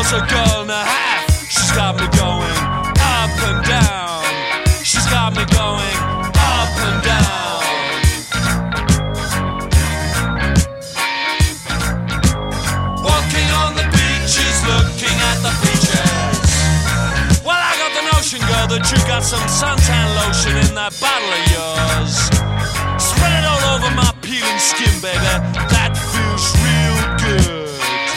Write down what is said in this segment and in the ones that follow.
girl's a girl and a half. She's got me going up and down. She's got me going up and down. Walking on the beaches, looking at the beaches. Well, I got the notion, girl, that you got some suntan lotion in that bottle of yours. Spread it all over my peeling skin, baby. That feels real good.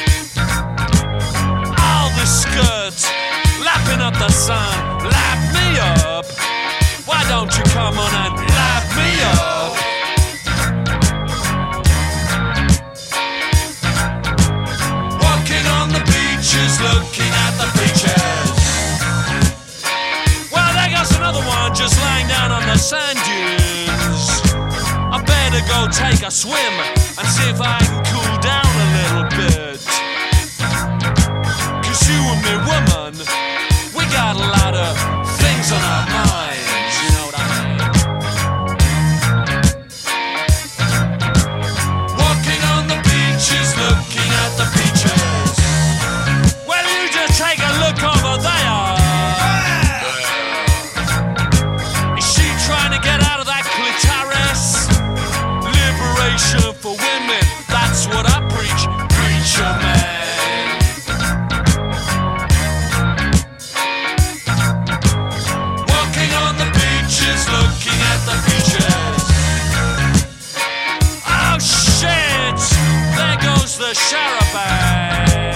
All the skirts, lapping up the sun, lap me up. Why don't you come on and lap me up? Walking on the beaches, looking at the beaches. Well, there goes another one just lying down on the sand dunes. I better go take a swim and see if I can cool down a little bit. 'Cause you and me, woman, we got a lot of things on our minds, you know what I mean? Walking on the beaches, looking at the beaches. Well, you just take a look over there. Is she trying to get out of that clitoris? Liberation for women, that's what I preach, preacher man. Walking on the beaches, looking at the beaches. Oh shit, there goes the charabanc.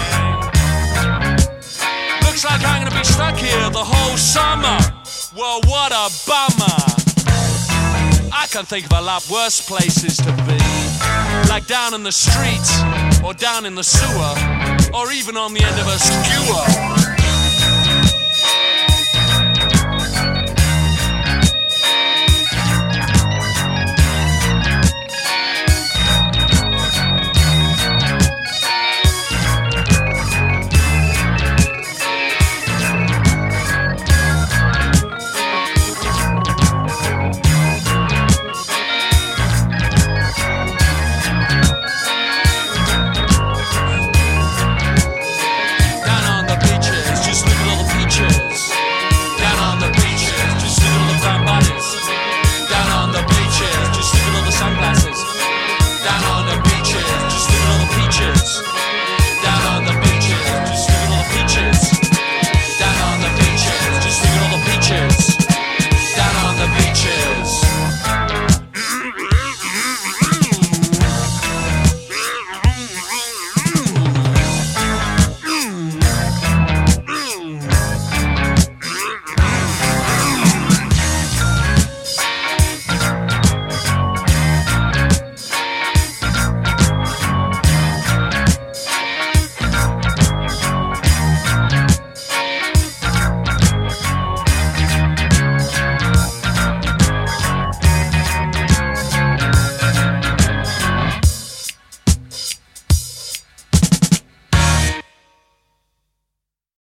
Looks like I'm gonna be stuck here the whole summer. Well, what a bummer. I can think of a lot worse places to be, like down in the street, or down in the sewer, or even on the end of a skewer.